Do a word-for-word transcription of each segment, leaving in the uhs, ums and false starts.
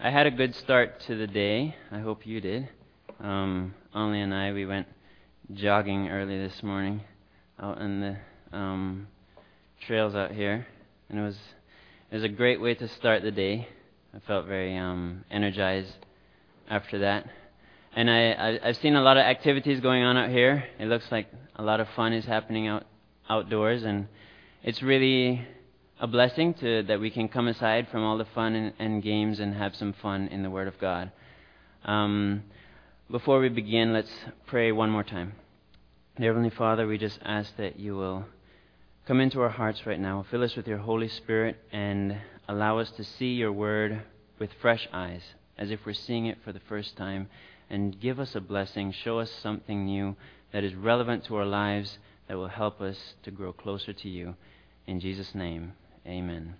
I had a good start to the day. I hope you did. Um, Ollie and I, we went jogging early this morning out in the um, trails out here, and it was it was a great way to start the day. I felt very um, energized after that. And I, I, I've seen a lot of activities going on out here. It looks like a lot of fun is happening out outdoors, and it's really a blessing to that we can come aside from all the fun and, and games and have some fun in the Word of God. Um, before we begin, let's pray one more time. Dear Heavenly Father, we just ask that you will come into our hearts right now, fill us with your Holy Spirit, and allow us to see your Word with fresh eyes, as if we're seeing it for the first time, and give us a blessing, show us something new that is relevant to our lives, that will help us to grow closer to you. In Jesus' name, amen.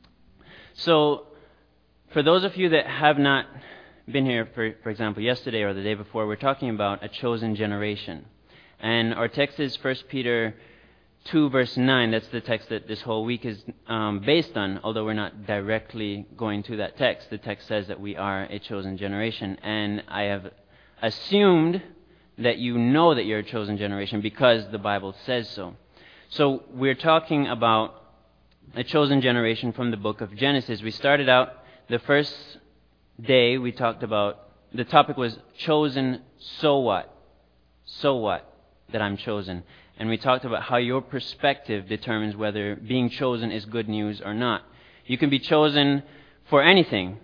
So, for those of you that have not been here, for, for example, yesterday or the day before, we're talking about a chosen generation. And our text is First Peter two, verse nine. That's the text that this whole week is um, based on, although we're not directly going to that text. The text says that we are a chosen generation. And I have assumed that you know that you're a chosen generation because the Bible says so. So we're talking about a chosen generation from the book of Genesis. We started out the first day, we talked about, the topic was chosen, so what? So what that I'm chosen? And we talked about how your perspective determines whether being chosen is good news or not. You can be chosen for anything,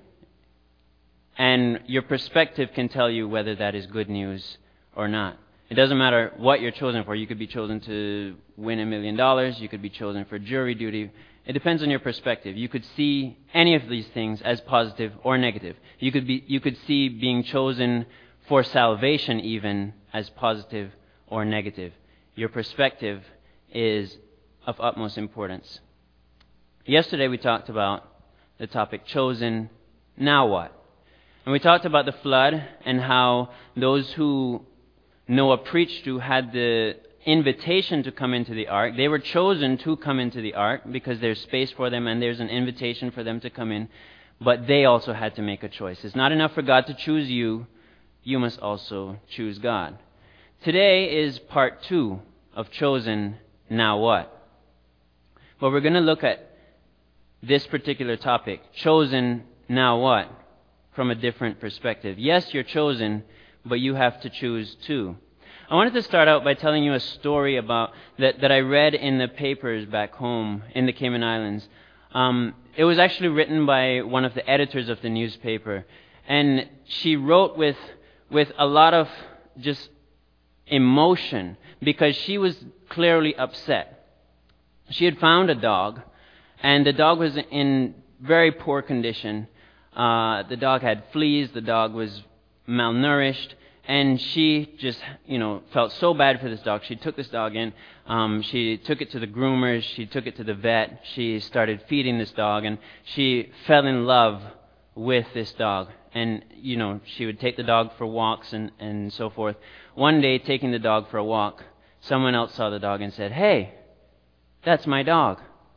and your perspective can tell you whether that is good news or not. It doesn't matter what you're chosen for. You could be chosen to win a million dollars. You could be chosen for jury duty. It depends on your perspective. You could see any of these things as positive or negative. You could be, you could see being chosen for salvation even as positive or negative. Your perspective is of utmost importance. Yesterday we talked about the topic chosen, now what? And we talked about the flood and how those who Noah preached to had the invitation to come into the ark. They were chosen to come into the ark because there's space for them and there's an invitation for them to come in. But they also had to make a choice. It's not enough for God to choose you. You must also choose God. Today is part two of Chosen, Now What? But we're going to look at this particular topic, Chosen, Now What? From a different perspective. Yes, you're chosen, but you have to choose too. I wanted to start out by telling you a story about that, that I read in the papers back home in the Cayman Islands. Um, it was actually written by one of the editors of the newspaper, and she wrote with with a lot of just emotion because she was clearly upset. She had found a dog, and the dog was in very poor condition. Uh, the dog had fleas. The dog was malnourished, and she just, you know, felt so bad for this dog. She took this dog in. Um, she took it to the groomers. She took it to the vet. She started feeding this dog, and she fell in love with this dog. And, you know, she would take the dog for walks and, and so forth. One day, taking the dog for a walk, someone else saw the dog and said, "Hey, that's my dog."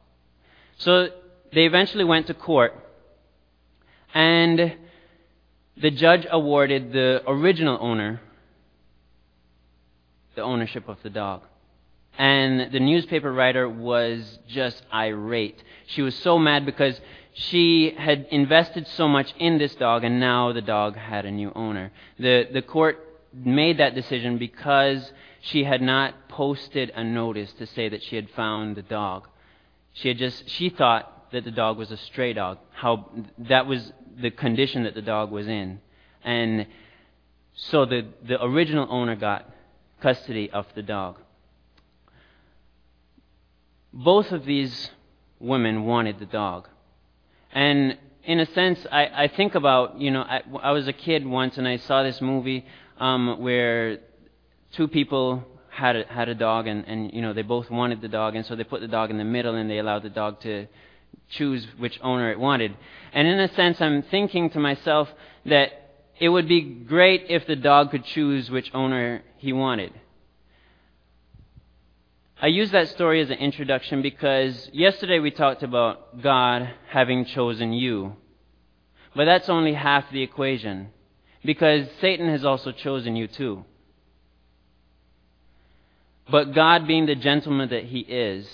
So they eventually went to court, and the judge awarded the original owner the ownership of the dog. And the newspaper writer was just irate. She was so mad because she had invested so much in this dog, and now the dog had a new owner. The, the court made that decision because she had not posted a notice to say that she had found the dog. She had just, she thought that the dog was a stray dog. How that was the condition that the dog was in. And so the, the original owner got custody of the dog. Both of these women wanted the dog. And in a sense, I, I think about, you know, I, I was a kid once and I saw this movie um, where two people had a, had a dog and, and, you know, they both wanted the dog, and so they put the dog in the middle and they allowed the dog to choose which owner it wanted. And in a sense, I'm thinking to myself that it would be great if the dog could choose which owner he wanted. I use that story as an introduction because yesterday we talked about God having chosen you. But that's only half the equation, because Satan has also chosen you too. But God, being the gentleman that He is,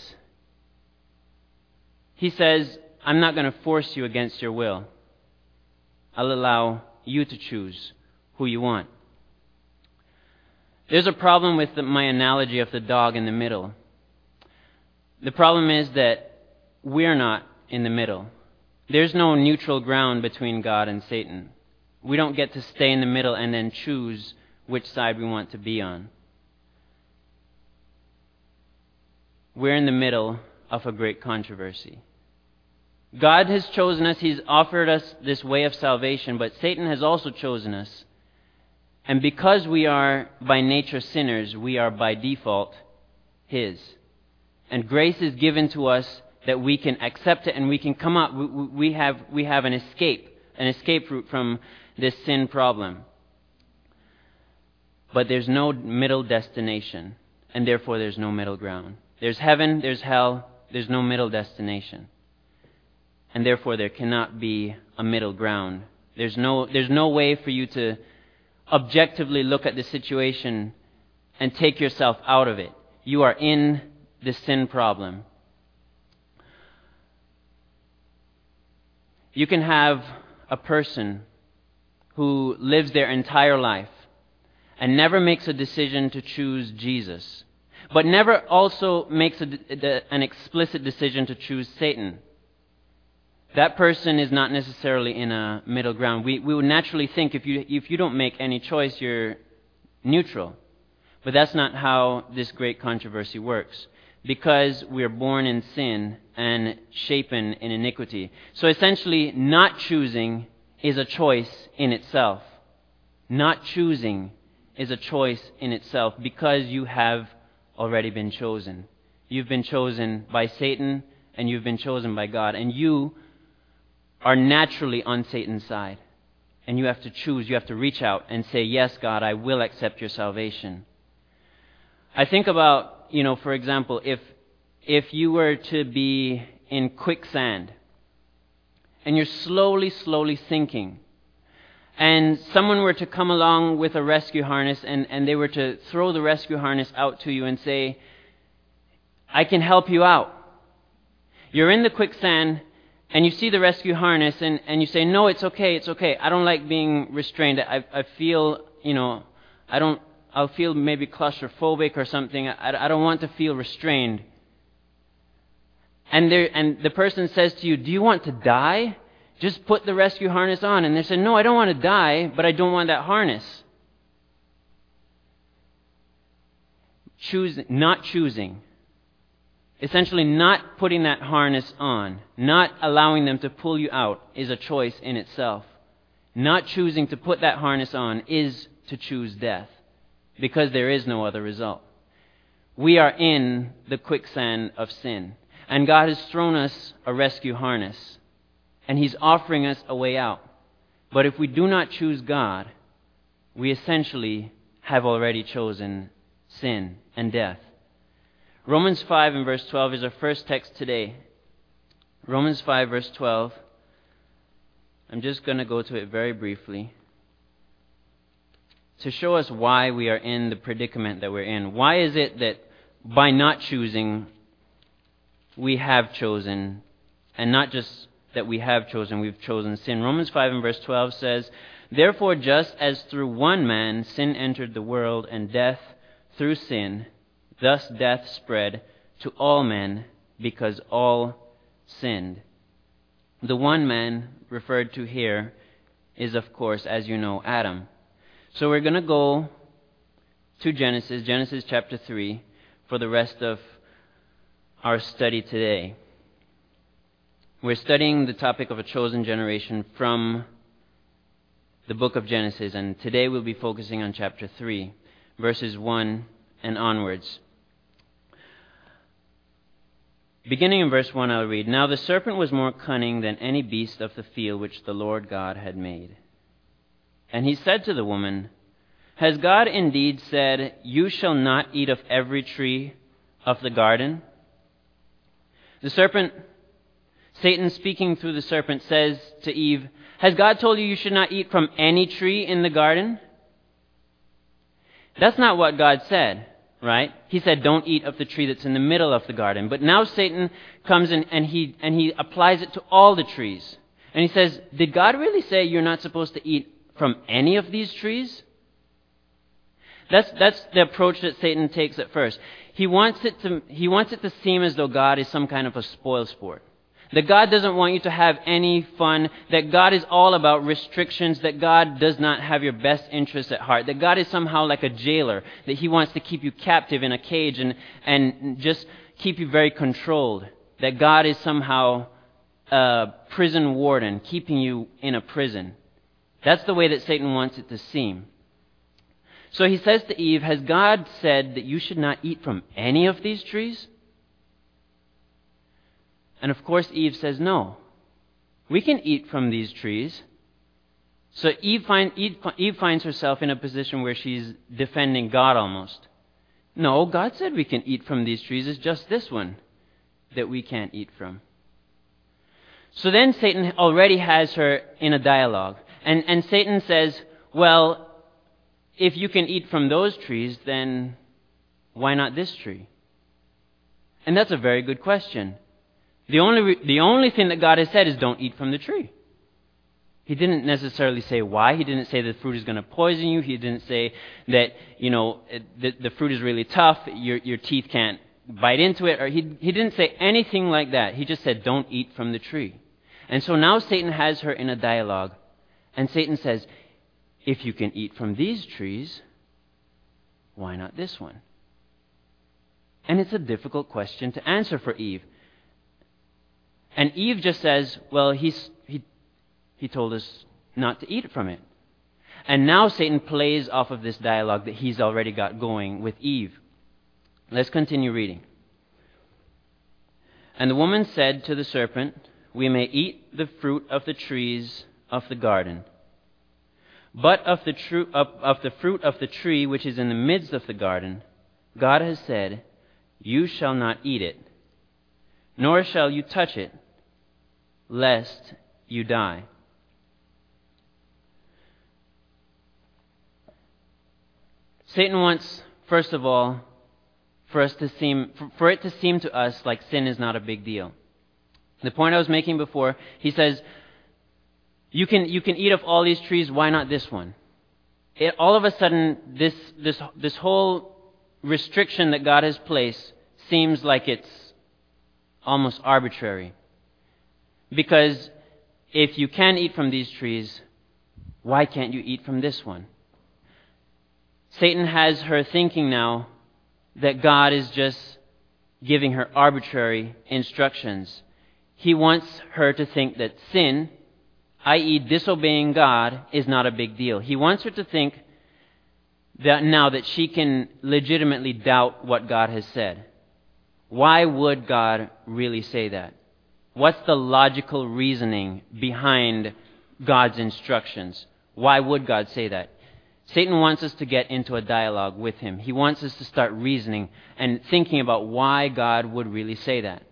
He says, I'm not going to force you against your will. I'll allow you to choose who you want. There's a problem with the, my analogy of the dog in the middle. The problem is that we're not in the middle. There's no neutral ground between God and Satan. We don't get to stay in the middle and then choose which side we want to be on. We're in the middle of a great controversy. God has chosen us. He's offered us this way of salvation, but Satan has also chosen us. And because we are by nature sinners, we are by default His. And grace is given to us that we can accept it and we can come up. We, we have we have an escape, an escape route from this sin problem. But there's no middle destination, and therefore there's no middle ground. There's heaven, there's hell, there's no middle destination. And therefore there cannot be a middle ground. There's no there's no way for you to objectively look at the situation and take yourself out of it. You are in the sin problem. You can have a person who lives their entire life and never makes a decision to choose Jesus, but never also makes a, the, an explicit decision to choose Satan. That person is not necessarily in a middle ground. We we would naturally think if you if you don't make any choice, you're neutral. But that's not how this great controversy works, because we are born in sin and shapen in iniquity. So essentially, not choosing is a choice in itself. Not choosing is a choice in itself because you have already been chosen. You've been chosen by Satan and you've been chosen by God. And you are naturally on Satan's side. And you have to choose, you have to reach out and say, yes, God, I will accept your salvation. I think about, you know, for example, if if you were to be in quicksand and you're slowly, slowly sinking, and someone were to come along with a rescue harness and, and they were to throw the rescue harness out to you and say, I can help you out. You're in the quicksand and you see the rescue harness and, and you say, no, it's okay, it's okay. I don't like being restrained. I I feel, you know, I don't, I'll feel maybe claustrophobic or something. I, I don't want to feel restrained. And there, and the person says to you, do you want to die? Just put the rescue harness on. And they say, no, I don't want to die, but I don't want that harness. Choose, not choosing. Essentially not putting that harness on, not allowing them to pull you out is a choice in itself. Not choosing to put that harness on is to choose death, because there is no other result. We are in the quicksand of sin, and God has thrown us a rescue harness, and He's offering us a way out. But if we do not choose God, we essentially have already chosen sin and death. Romans five and verse twelve is our first text today. Romans five verse twelve. I'm just going to go to it very briefly to show us why we are in the predicament that we're in. Why is it that by not choosing, we have chosen, and not just that we have chosen, we've chosen sin. Romans five and verse twelve says, therefore, just as through one man sin entered the world, and death through sin, thus death spread to all men because all sinned. The one man referred to here is, of course, as you know, Adam. So we're going to go to Genesis, Genesis chapter three, for the rest of our study today. We're studying the topic of a chosen generation from the book of Genesis, and today we'll be focusing on chapter three, verses one and onwards. Beginning in verse one, I'll read, now the serpent was more cunning than any beast of the field which the Lord God had made. And he said to the woman, has God indeed said, you shall not eat of every tree of the garden? The serpent Satan, speaking through the serpent, says to Eve, "Has God told you you should not eat from any tree in the garden?" That's not what God said, right? He said, "Don't eat of the tree that's in the middle of the garden." But now Satan comes in and he and he applies it to all the trees. And he says, "Did God really say you're not supposed to eat from any of these trees?" That's that's the approach that Satan takes at first. He wants it to he wants it to seem as though God is some kind of a spoil sport. That God doesn't want you to have any fun, that God is all about restrictions, that God does not have your best interests at heart, that God is somehow like a jailer, that He wants to keep you captive in a cage and, and just keep you very controlled, that God is somehow a prison warden, keeping you in a prison. That's the way that Satan wants it to seem. So he says to Eve, "Has God said that you should not eat from any of these trees?" And of course Eve says, "No, we can eat from these trees." So Eve, find, Eve, Eve finds herself in a position where she's defending God almost. No, God said we can eat from these trees. It's just this one that we can't eat from. So then Satan already has her in a dialogue. And, and Satan says, "Well, if you can eat from those trees, then why not this tree?" And that's a very good question. The only the only thing that God has said is don't eat from the tree. He didn't necessarily say why. He didn't say the fruit is going to poison you. He didn't say that, you know, the, the fruit is really tough. Your your teeth can't bite into it. Or he he didn't say anything like that. He just said don't eat from the tree. And so now Satan has her in a dialogue. And Satan says, "If you can eat from these trees, why not this one?" And it's a difficult question to answer for Eve. And Eve just says, "Well, he's, he he told us not to eat from it." And now Satan plays off of this dialogue that he's already got going with Eve. Let's continue reading. "And the woman said to the serpent, 'We may eat the fruit of the trees of the garden. But of the, tru- of, of the fruit of the tree which is in the midst of the garden, God has said, you shall not eat it, nor shall you touch it, lest you die.'" Satan wants, first of all, for us to seem, for it to seem to us like sin is not a big deal. The point I was making before, he says, you can you can eat of all these trees, why not this one? It, all of a sudden, this this this whole restriction that God has placed seems like it's almost arbitrary. Because if you can eat from these trees, why can't you eat from this one? Satan has her thinking now that God is just giving her arbitrary instructions. He wants her to think that sin, that is disobeying God, is not a big deal. He wants her to think that now that she can legitimately doubt what God has said. Why would God really say that? What's the logical reasoning behind God's instructions? Why would God say that? Satan wants us to get into a dialogue with him. He wants us to start reasoning and thinking about why God would really say that.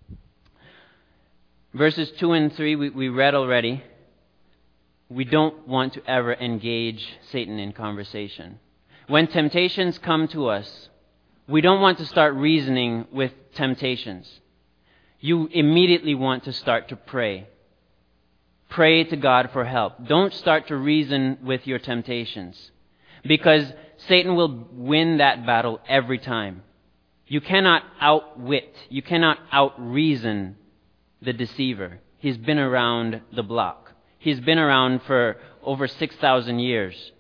Verses two and three we, we read already. We don't want to ever engage Satan in conversation. When temptations come to us, we don't want to start reasoning with temptations. You immediately want to start to pray. Pray to God for help. Don't start to reason with your temptations, because Satan will win that battle every time. You cannot outwit, you cannot outreason the deceiver. He's been around the block. He's been around for over six thousand years.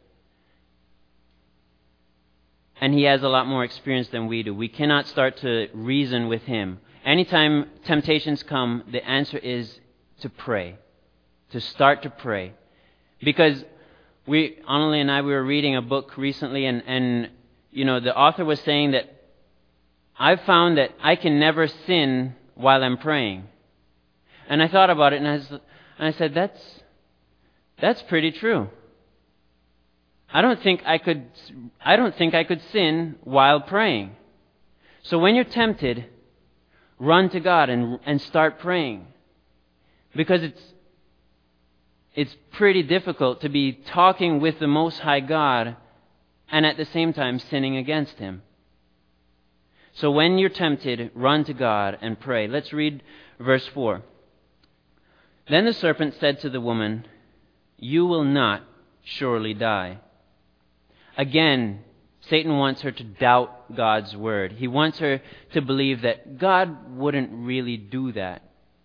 And he has a lot more experience than we do. We cannot start to reason with him. Anytime temptations come, the answer is to pray. To start to pray. Because we, Annalie and I, we were reading a book recently, and, and you know, the author was saying that I've found that I can never sin while I'm praying. And I thought about it, and I, was, and I said, that's that's pretty true. I don't think I could I don't think I could sin while praying. So when you're tempted, run to God and, and start praying. Because it's it's pretty difficult to be talking with the Most High God and at the same time sinning against Him. So when you're tempted, run to God and pray. Let's read verse four. Then the serpent said to the woman, "You will not surely die." Again, Satan wants her to doubt God's word. He wants her to believe that God wouldn't really do that.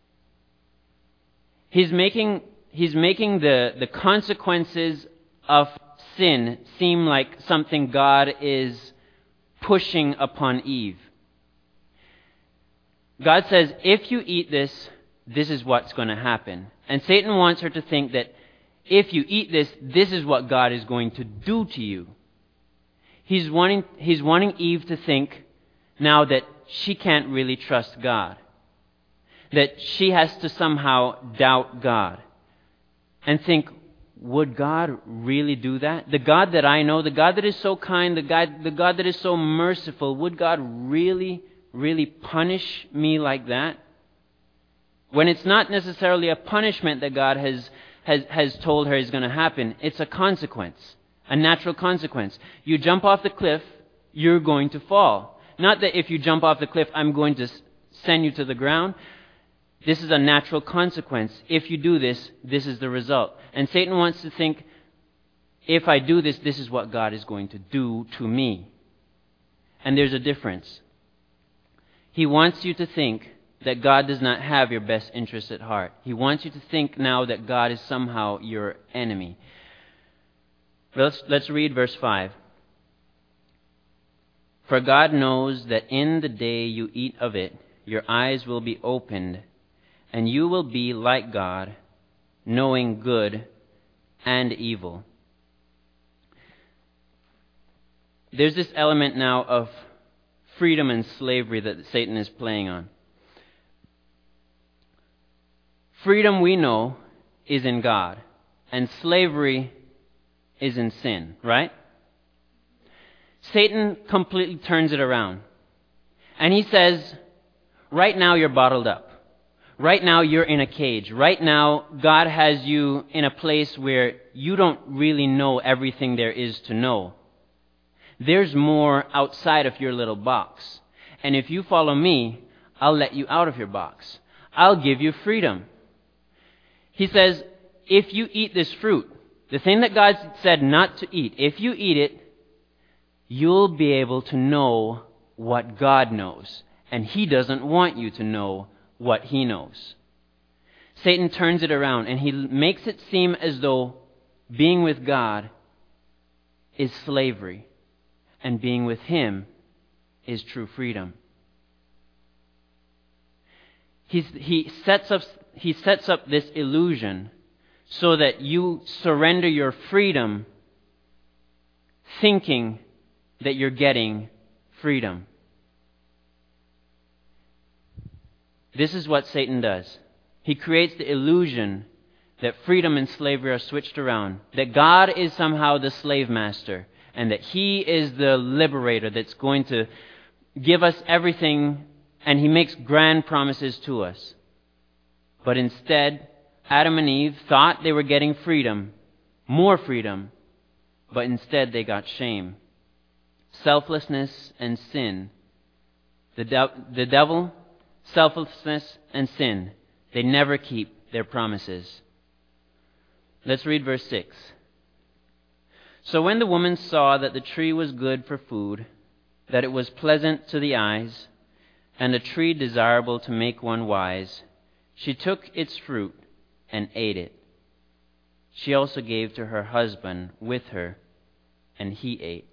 He's making, he's making the, the consequences of sin seem like something God is pushing upon Eve. God says, if you eat this, this is what's going to happen. And Satan wants her to think that if you eat this, this is what God is going to do to you. He's wanting, he's wanting Eve to think now that she can't really trust God. That she has to somehow doubt God. And think, would God really do that? The God that I know, the God that is so kind, the God, the God that is so merciful, would God really, really punish me like that? When it's not necessarily a punishment that God has, has, has told her is going to happen, it's a consequence. A natural consequence. You jump off the cliff, you're going to fall. Not that if you jump off the cliff, I'm going to send you to the ground. This is a natural consequence. If you do this, this is the result. And Satan wants to think, if I do this, this is what God is going to do to me. And there's a difference. He wants you to think that God does not have your best interest at heart. He wants you to think now that God is somehow your enemy. Let's, let's read verse five. For God knows that in the day you eat of it, your eyes will be opened, and you will be like God, knowing good and evil. There's this element now of freedom and slavery that Satan is playing on. Freedom, we know, is in God, and slavery is in sin, right? Satan completely turns it around. And he says, right now you're bottled up. Right now you're in a cage. Right now God has you in a place where you don't really know everything there is to know. There's more outside of your little box. And if you follow me, I'll let you out of your box. I'll give you freedom. He says, if you eat this fruit, the thing that God said not to eat, if you eat it, you'll be able to know what God knows. And He doesn't want you to know what He knows. Satan turns it around and he makes it seem as though being with God is slavery and being with Him is true freedom. He's, he sets up, he sets up this illusion so that you surrender your freedom thinking that you're getting freedom. This is what Satan does. He creates the illusion that freedom and slavery are switched around, that God is somehow the slave master, and that He is the liberator that's going to give us everything, and He makes grand promises to us. But instead, Adam and Eve thought they were getting freedom, more freedom, but instead they got shame, selflessness, and sin. The, de- the devil, selflessness, and sin, they never keep their promises. Let's read verse six. So when the woman saw that the tree was good for food, that it was pleasant to the eyes, and a tree desirable to make one wise, she took its fruit and ate it. She also gave to her husband with her, and he ate.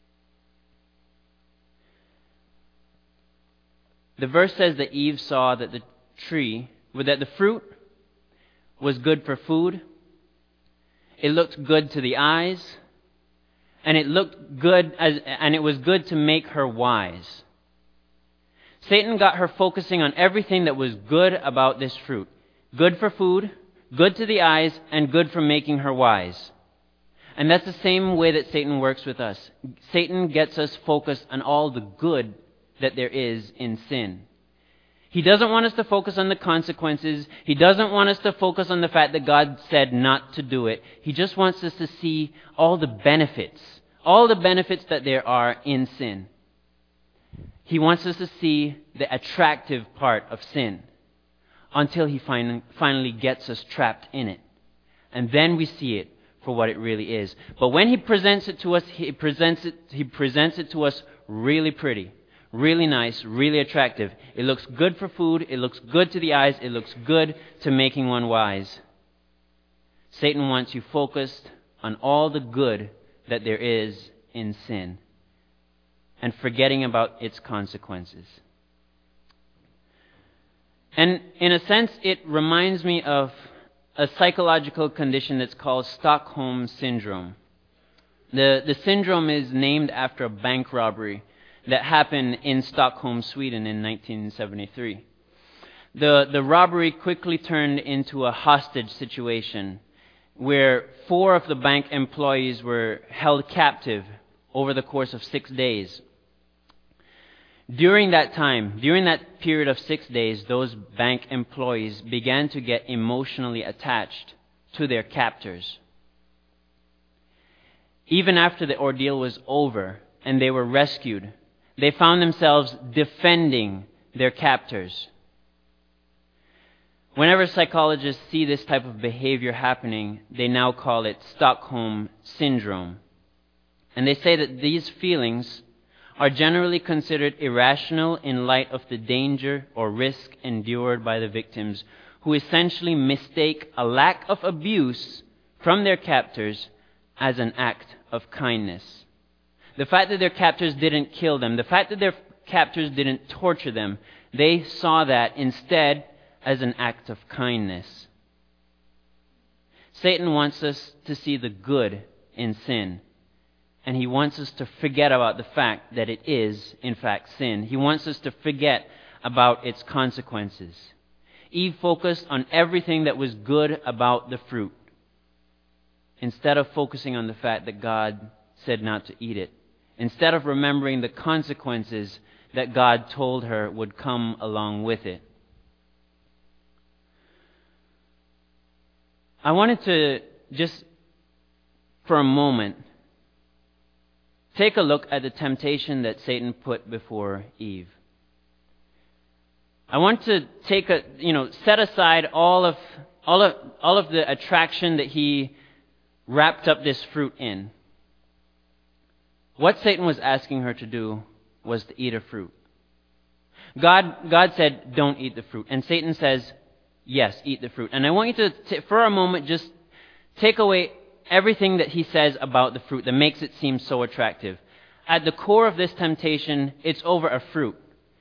The verse says that Eve saw that the tree, that the fruit was good for food. It looked good to the eyes, and it looked good as, and it was good to make her wise. Satan got her focusing on everything that was good about this fruit. Good for food, good to the eyes, and good for making her wise. And that's the same way that Satan works with us. Satan gets us focused on all the good that there is in sin. He doesn't want us to focus on the consequences. He doesn't want us to focus on the fact that God said not to do it. He just wants us to see all the benefits, all the benefits that there are in sin. He wants us to see the attractive part of sin until he fin- finally gets us trapped in it. And then we see it for what it really is. But when he presents it to us, he presents it, he presents it to us really pretty. Really nice, really attractive. It looks good for food. It looks good to the eyes. It looks good to making one wise. Satan wants you focused on all the good that there is in sin and forgetting about its consequences. And in a sense, it reminds me of a psychological condition that's called Stockholm Syndrome. The, the syndrome is named after a bank robbery that happened in Stockholm, Sweden in nineteen seventy-three. The, the robbery quickly turned into a hostage situation where four of the bank employees were held captive over the course of six days. During that time, during that period of six days, those bank employees began to get emotionally attached to their captors. Even after the ordeal was over and they were rescued, they found themselves defending their captors. Whenever psychologists see this type of behavior happening, they now call it Stockholm Syndrome. And they say that these feelings are generally considered irrational in light of the danger or risk endured by the victims, who essentially mistake a lack of abuse from their captors as an act of kindness. The fact that their captors didn't kill them, the fact that their captors didn't torture them, they saw that instead as an act of kindness. Satan wants us to see the good in sin. And he wants us to forget about the fact that it is, in fact, sin. He wants us to forget about its consequences. Eve focused on everything that was good about the fruit, instead of focusing on the fact that God said not to eat it. Instead of remembering the consequences that God told her would come along with it. I wanted to just, for a moment, take a look at the temptation that Satan put before Eve. I want to take a, you know, set aside all of, all of, all of the attraction that he wrapped up this fruit in. What Satan was asking her to do was to eat a fruit. God, God said, don't eat the fruit. And Satan says, yes, eat the fruit. And I want you to, t- for a moment, just take away everything that he says about the fruit that makes it seem so attractive. At the core of this temptation, it's over a fruit.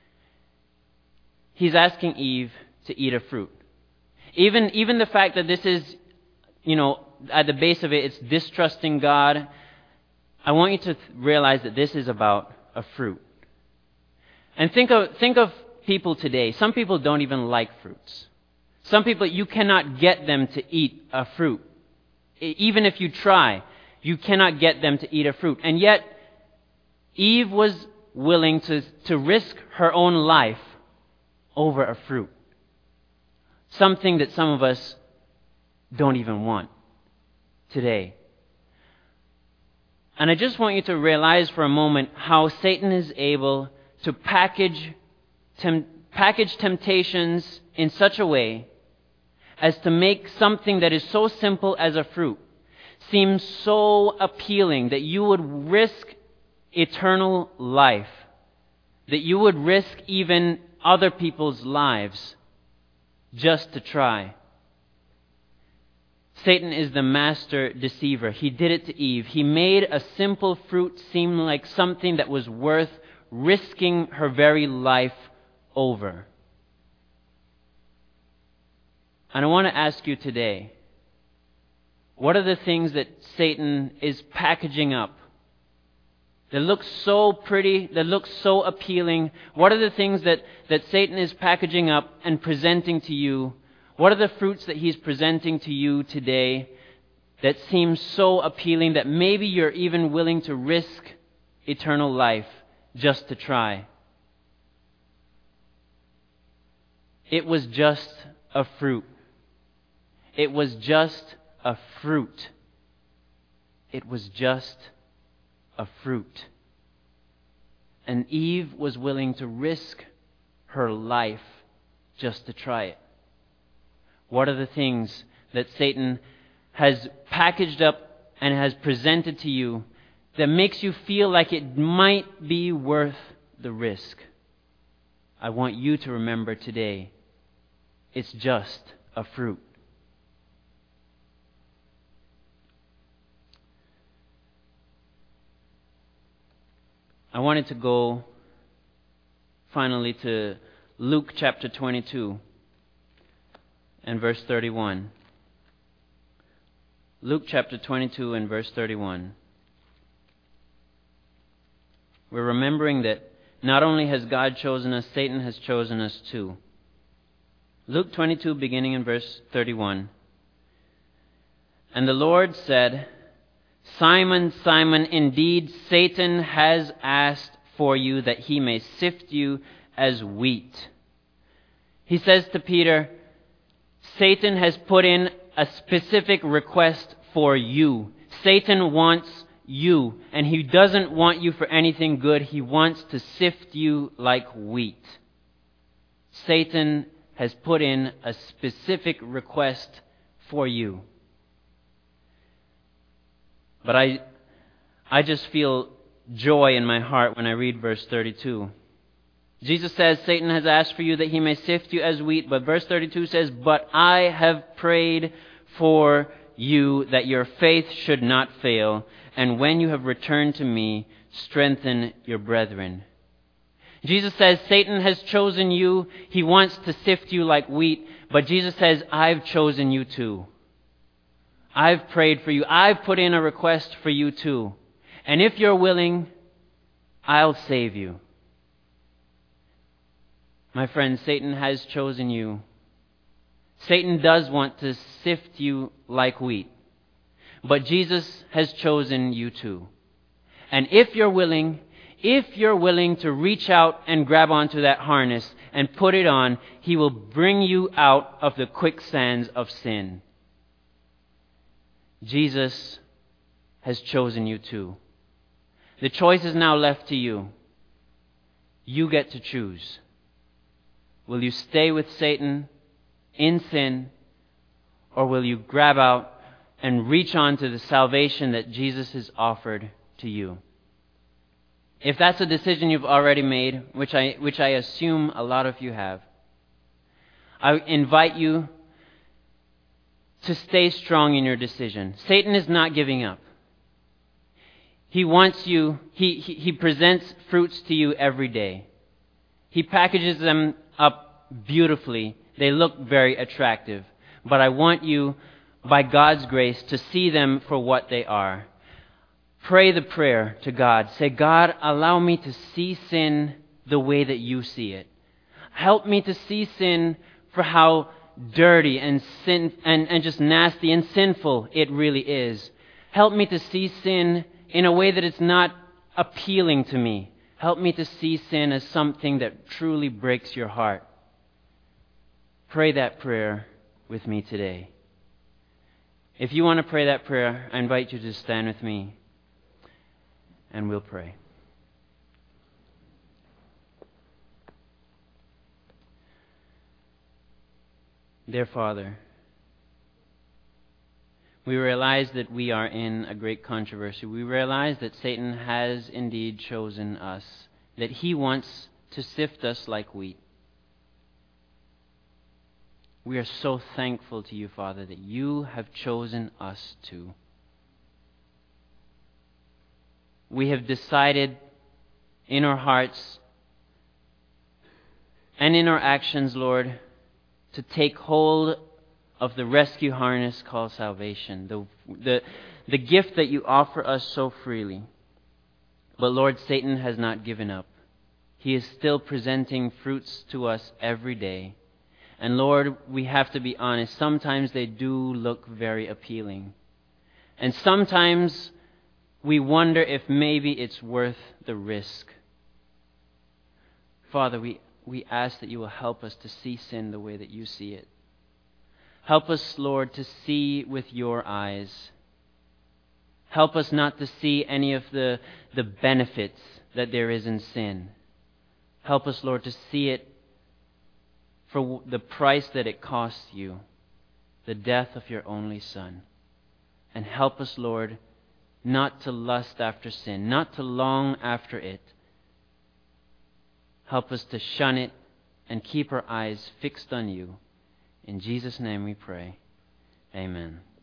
He's asking Eve to eat a fruit. Even, even the fact that this is, you know, at the base of it, it's distrusting God. I want you to th- realize that this is about a fruit. And think of, think of people today. Some people don't even like fruits. Some people, you cannot get them to eat a fruit. Even if you try, you cannot get them to eat a fruit. And yet, Eve was willing to, to risk her own life over a fruit. Something that some of us don't even want today. And I just want you to realize for a moment how Satan is able to package, tem- package temptations in such a way as to make something that is so simple as a fruit seem so appealing that you would risk eternal life, that you would risk even other people's lives just to try. Satan is the master deceiver. He did it to Eve. He made a simple fruit seem like something that was worth risking her very life over. And I want to ask you today, what are the things that Satan is packaging up that look so pretty, that look so appealing? What are the things that, that Satan is packaging up and presenting to you? What are the fruits that he's presenting to you today that seem so appealing that maybe you're even willing to risk eternal life just to try? It was just a fruit. It was just a fruit. It was just a fruit. And Eve was willing to risk her life just to try it. What are the things that Satan has packaged up and has presented to you that makes you feel like it might be worth the risk? I want you to remember today, it's just a fruit. I wanted to go finally to Luke chapter twenty-two and verse thirty-one. Luke chapter twenty-two and verse thirty-one. We're remembering that not only has God chosen us, Satan has chosen us too. Luke twenty-two, beginning in verse thirty-one. And the Lord said, Simon, Simon, indeed Satan has asked for you that he may sift you as wheat. He says to Peter, Satan has put in a specific request for you. Satan wants you, and he doesn't want you for anything good. He wants to sift you like wheat. Satan has put in a specific request for you. But I, I just feel joy in my heart when I read verse thirty-two. Jesus says, Satan has asked for you that he may sift you as wheat. But verse thirty-two says, But I have prayed for you that your faith should not fail. And when you have returned to me, strengthen your brethren. Jesus says, Satan has chosen you. He wants to sift you like wheat. But Jesus says, I've chosen you too. I've prayed for you. I've put in a request for you too. And if you're willing, I'll save you. My friend, Satan has chosen you. Satan does want to sift you like wheat. But Jesus has chosen you too. And if you're willing, if you're willing to reach out and grab onto that harness and put it on, he will bring you out of the quicksands of sin. Jesus has chosen you too. The choice is now left to you. You get to choose. Will you stay with Satan in sin, or will you grab out and reach on to the salvation that Jesus has offered to you? If that's a decision you've already made, which I which I assume a lot of you have, I invite you to stay strong in your decision. Satan is not giving up. He wants you, he, he, he presents fruits to you every day. He packages them up beautifully. They look very attractive. But I want you, by God's grace, to see them for what they are. Pray the prayer to God. Say, God, allow me to see sin the way that you see it. Help me to see sin for how dirty and sin and, and just nasty and sinful it really is. Help me to see sin in a way that it's not appealing to me. Help me to see sin as something that truly breaks your heart. Pray that prayer with me today. If you want to pray that prayer, I invite you to stand with me and we'll pray. Dear Father, we realize that we are in a great controversy. We realize that Satan has indeed chosen us, that he wants to sift us like wheat. We are so thankful to you, Father, that you have chosen us too. We have decided in our hearts and in our actions, Lord, to take hold of the rescue harness called salvation, the, the, the gift that you offer us so freely. But Lord, Satan has not given up. He is still presenting fruits to us every day. And Lord, we have to be honest, sometimes they do look very appealing. And sometimes we wonder if maybe it's worth the risk. Father, we, we ask that you will help us to see sin the way that you see it. Help us, Lord, to see with your eyes. Help us not to see any of the, the benefits that there is in sin. Help us, Lord, to see it for the price that it costs you, the death of your only Son. And help us, Lord, not to lust after sin, not to long after it. Help us to shun it and keep our eyes fixed on you. In Jesus' name we pray. Amen.